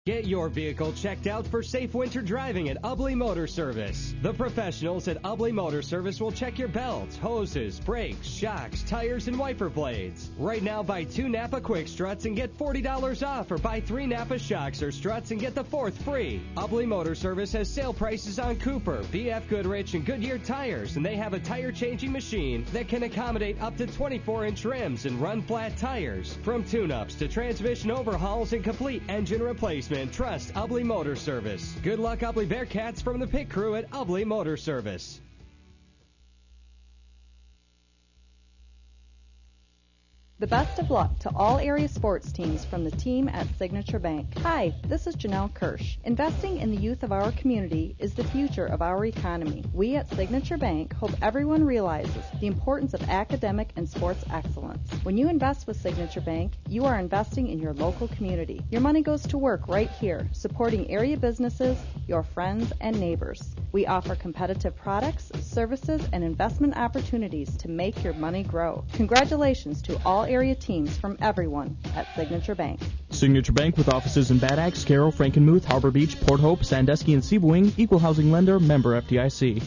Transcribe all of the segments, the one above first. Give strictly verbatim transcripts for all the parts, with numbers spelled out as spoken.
Get your vehicle checked out for safe winter driving at Ubley Motor Service. The professionals at Ubley Motor Service will check your belts, hoses, brakes, shocks, tires, and wiper blades. Right now, buy two Napa Quick Struts and get forty dollars off, or buy three Napa shocks or struts and get the fourth free. Ubley Motor Service has sale prices on Cooper, B F Goodrich, and Goodyear tires, and they have a tire changing machine that can accommodate up to twenty-four inch rims and run flat tires. From tune-ups to transmission overhauls and complete engine replacement, trust Ubley Motor Service. Good luck, Ubley Bearcats, from the pit crew at Ubley Motor Service. The best of luck to all area sports teams from the team at Signature Bank. Hi, this is Janelle Kirsch. Investing in the youth of our community is the future of our economy. We at Signature Bank hope everyone realizes the importance of academic and sports excellence. When you invest with Signature Bank, you are investing in your local community. Your money goes to work right here, supporting area businesses, your friends, and neighbors. We offer competitive products, services, and investment opportunities to make your money grow. Congratulations to all area teams from everyone at Signature Bank. Signature Bank, with offices in Bad Axe, Carroll, Frankenmuth, Harbor Beach, Port Hope, Sandusky, and Seaboing. Equal housing lender, member F D I C.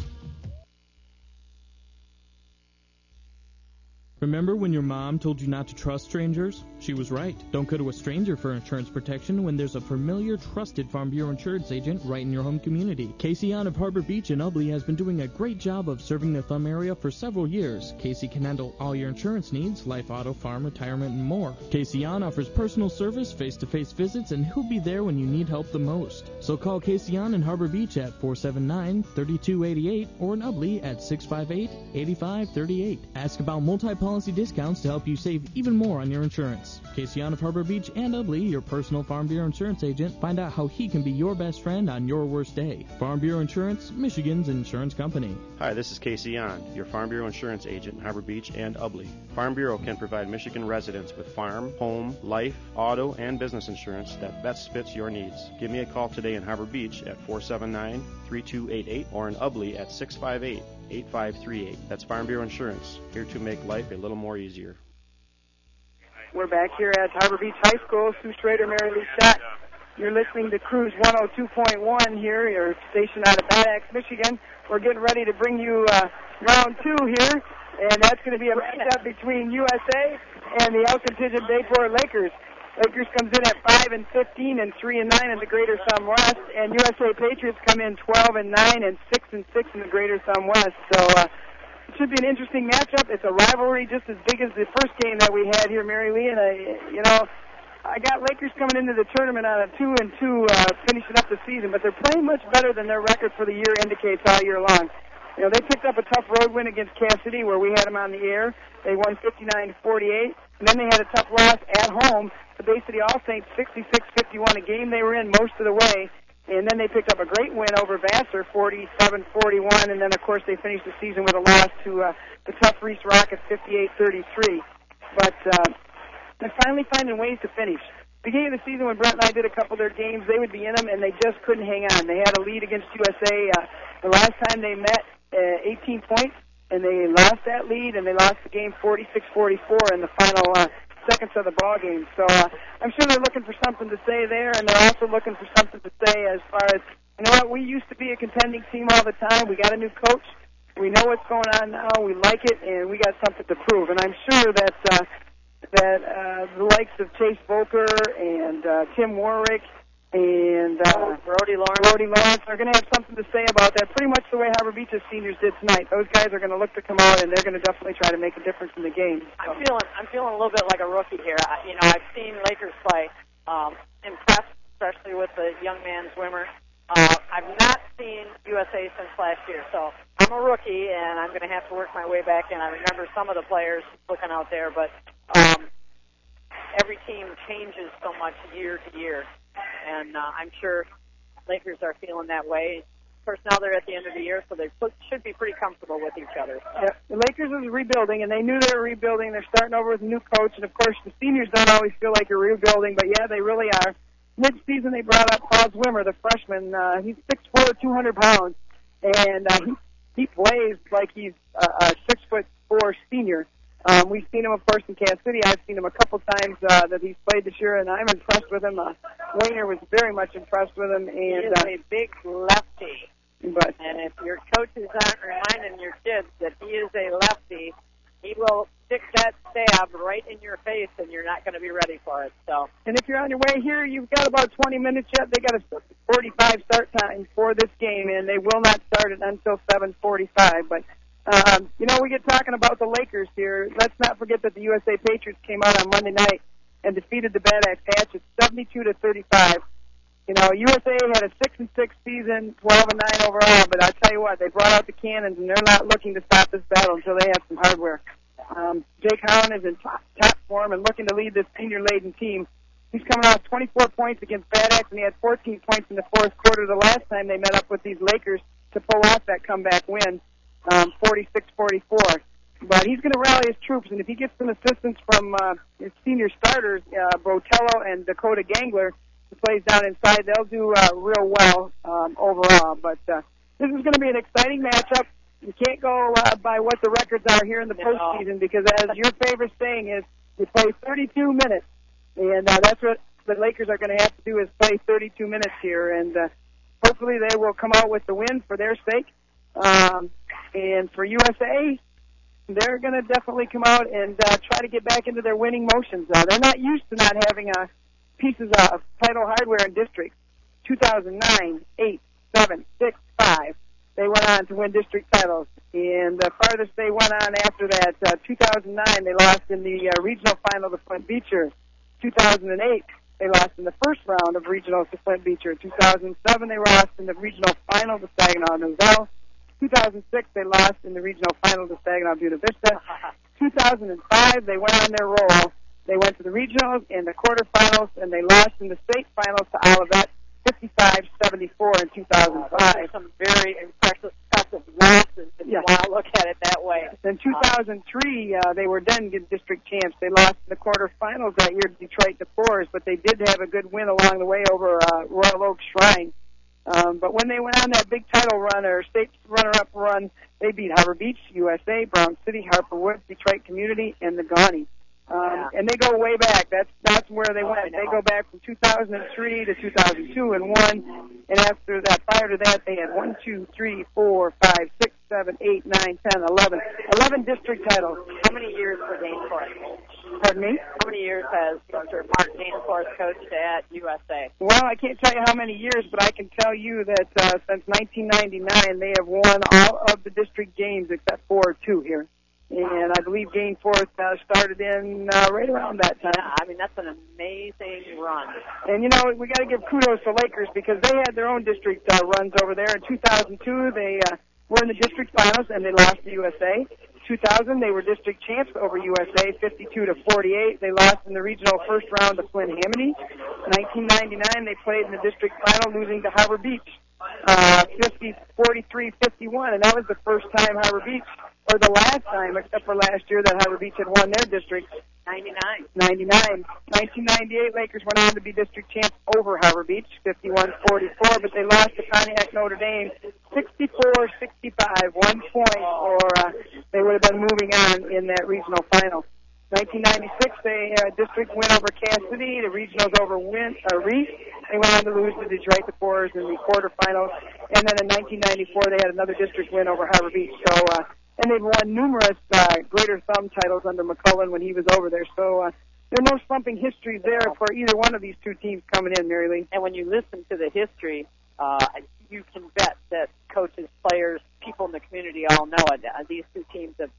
Remember when your mom told you not to trust strangers? She was right. Don't go to a stranger for insurance protection when there's a familiar, trusted Farm Bureau insurance agent right in your home community. Casey Yon of Harbor Beach and Ubley has been doing a great job of serving the Thumb area for several years. Casey can handle all your insurance needs, life, auto, farm, retirement, and more. Casey Yon offers personal service, face-to-face visits, and he'll be there when you need help the most. So call Casey Yon in Harbor Beach at four seven nine, three two eight eight or in Ubley at six five eight, eight five three eight. Ask about multi-policy discounts to help you save even more on your insurance. Casey Yon of Harbor Beach and Ubley, your personal Farm Bureau insurance agent. Find out how he can be your best friend on your worst day. Farm Bureau Insurance, Michigan's insurance company. Hi, this is Casey Yon, your Farm Bureau insurance agent in Harbor Beach and Ubley. Farm Bureau can provide Michigan residents with farm, home, life, auto, and business insurance that best fits your needs. Give me a call today in Harbor Beach at four seven nine, three two eight eight or in Ubley at six five eight, eight five three eight. That's Farm Bureau Insurance, here to make life a little more easier. We're back here at Harbor Beach High School. Sue Schrader, Mary Lee Scott. You're listening to Cruise one oh two point one here. You're stationed out of Bad Axe, Michigan. We're getting ready to bring you uh, round two here, and that's going to be a matchup between U S A and the Elkton Bayport Lakers. Lakers comes in at five and fifteen and three and nine in the Greater Sun West, and U S A Patriots come in twelve and nine and six and six in the Greater Sun West. So uh, it should be an interesting matchup. It's a rivalry just as big as the first game that we had here, Mary Lee. And I, you know, I got Lakers coming into the tournament on a two and two, uh, finishing up the season, but they're playing much better than their record for the year indicates all year long. You know, they picked up a tough road win against Cass City where we had them on the air. They won fifty-nine to forty-eight, and then they had a tough loss at home to Bay City All Saints, sixty-six fifty-one, a game they were in most of the way. And then they picked up a great win over Vassar, forty-seven forty-one, and then, of course, they finished the season with a loss to uh, the tough Reese Rockets, fifty-eight thirty-three. But uh, they're finally finding ways to finish. Beginning of the season, when Brent and I did a couple of their games, they would be in them, and they just couldn't hang on. They had a lead against U S A. Uh, the last time they met, uh, eighteen points, and they lost that lead, and they lost the game forty-six forty-four in the final uh, seconds of the ball game. So uh, I'm sure they're looking for something to say there, and they're also looking for something to say as far as, you know what, we used to be a contending team all the time. We got a new coach. We know what's going on now. We like it, and we got something to prove. And I'm sure that uh, that uh, the likes of Chase Volker and uh, Tim Warwick and uh, Brody Lawrence, Brody Lawrence are going to have something to say about that, pretty much the way Harbor Beach's seniors did tonight. Those guys are going to look to come out, and they're going to definitely try to make a difference in the game. So. I'm feeling I'm feeling a little bit like a rookie here. I, you know, I've seen Lakers play, um, impressed, especially with the young man swimmer. Uh, I've not seen U S A since last year, so I'm a rookie, and I'm going to have to work my way back in. I remember some of the players looking out there, but um, every team changes so much year to year. And uh, I'm sure Lakers are feeling that way. Of course, now they're at the end of the year, so they should be pretty comfortable with each other. So. Yeah, the Lakers is rebuilding, and they knew they were rebuilding. They're starting over with a new coach, and, of course, the seniors don't always feel like you're rebuilding, but, yeah, they really are. Mid-season, they brought up Paul Zwimmer, the freshman. Uh, he's six foot four, two hundred pounds, and uh, he, he plays like he's a, a six foot four senior. Um, we've seen him, of course, in Kansas City. I've seen him a couple times uh, that he's played this year, and I'm impressed with him. Uh, Wayner was very much impressed with him. And, he is uh, a big lefty. But, and if your coaches aren't reminding your kids that he is a lefty, he will stick that stab right in your face, and you're not going to be ready for it. So, and if you're on your way here, you've got about twenty minutes yet. They got a forty-five start time for this game, and they will not start it until seven forty-five. But, um, you know, we get talking about the Lakers here. Let's not forget that the U S A Patriots came out on Monday night and defeated the Bad Axe Hatchets seventy-two to thirty-five. You know, U S A had a six and six season, twelve and nine overall. But I tell you what, they brought out the cannons, and they're not looking to stop this battle until they have some hardware. Um, Jake Howland is in top, top form and looking to lead this senior-laden team. He's coming off twenty-four points against Bad Axe, and he had fourteen points in the fourth quarter the last time they met up with these Lakers to pull off that comeback win, um, forty-six forty-four. But he's going to rally his troops, and if he gets some assistance from uh, his senior starters, uh, Botello and Dakota Gangler, who plays down inside, they'll do uh, real well um, overall. But uh, this is going to be an exciting matchup. You can't go uh, by what the records are here in the postseason because, as your favorite saying is, you play thirty-two minutes. And uh, that's what the Lakers are going to have to do is play thirty-two minutes here. And uh, hopefully they will come out with the win for their sake. Um, and for U S A, they're going to definitely come out and uh, try to get back into their winning motions. Uh, they're not used to not having uh, pieces of title hardware in districts. two thousand nine, eight, seven, six, five. They went on to win district titles. And the farthest they went on after that, uh, two thousand nine, they lost in the uh, regional final to Flint Beecher. two thousand eight, they lost in the first round of regionals to Flint Beecher. two thousand seven, they lost in the regional final to Saginaw Nozell. two thousand six, they lost in the regional final to Saginaw Buena Vista. two thousand five, they went on their roll. They went to the regionals and the quarterfinals, and they lost in the state finals to Olivet, fifty-five seventy-four in two thousand five. Some very impressive, impressive losses if yeah. you want to look at it that way. In two thousand three, uh, they were then district champs. They lost in the quarterfinals that year to Detroit DeForest, but they did have a good win along the way over uh, Royal Oak Shrine. Um, but when they went on that big title run or state runner-up run, they beat Harbor Beach, U S A, Brown City, Harper Woods, Detroit Community, and the Gawney. Um, yeah. And they go way back. That's that's where they went. They go back from two thousand three to two thousand two and one. And after that, prior to that, they had one, two, three, four, five, six, seven, eight, nine, ten, eleven, eleven district titles. How many years for Danforth? Pardon me? How many years has Mister Mark Danforth coached at U S A? Well, I can't tell you how many years, but I can tell you that uh, since nineteen ninety-nine, they have won all of the district games except for two here. And I believe Danforth uh, started in uh, right around that time. Yeah, I mean, that's an amazing run. And, you know, we got to give kudos to Lakers because they had their own district uh, runs over there. In two thousand two, they uh, were in the district finals, and they lost to U S A. two thousand, they were district champs over U S A, fifty-two to forty-eight. They lost in the regional first round to Flint Hamady. nineteen ninety-nine, they played in the district final, losing to Harbor Beach, uh, fifty, forty-three fifty-one. And that was the first time Harbor Beach, or the last time, except for last year, that Harbor Beach had won their district. ninety-nine. ninety-nine. nineteen ninety-eight, Lakers went on to be district champs over Harbor Beach, fifty-one forty-four, but they lost to Pontiac Notre Dame, sixty-four sixty-five, one point, or uh, they would have been moving on in that regional final. nineteen ninety-six, they had a district win over Cass City, the regionals over Win, uh, Reese. They went on to lose to Detroit DeForest in the quarterfinals, and then in nineteen ninety-four, they had another district win over Harbor Beach. So, uh, and they've won numerous uh, Greater Thumb titles under McCullen when he was over there. So uh, there are no slumping histories there for either one of these two teams coming in, Mary Lee. And when you listen to the history, uh, you can bet that coaches, players, people in the community all know it. Uh, these two teams have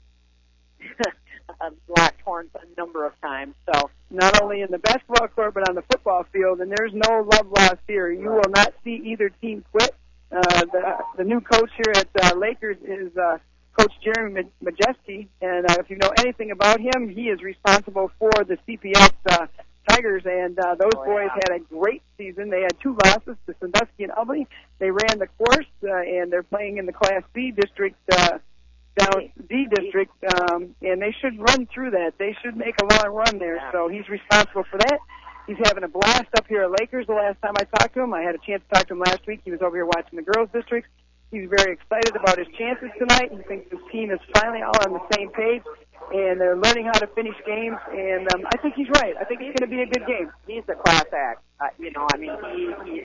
locked horns a number of times. So not only in the basketball court, but on the football field. And there's no love lost here. You will not see either team quit. Uh, the, the new coach here at uh, Lakers is uh, Coach Jeremy Majeski, and uh, if you know anything about him, he is responsible for the C P S uh, Tigers, and uh, those oh, boys yeah. had a great season. They had two losses to Sandusky and Ubly. They ran the course, uh, and they're playing in the Class B district, uh, down D district, um, and they should run through that. They should make a long run there, yeah. so he's responsible for that. He's having a blast up here at Lakers the last time I talked to him. I had a chance to talk to him last week. He was over here watching the girls' district. He's very excited about his chances tonight. He thinks his team is finally all on the same page. and they're learning how to finish games, and um, I think he's right. I think it's going to be a good game. He's a class act. Uh, you know, I mean, he, he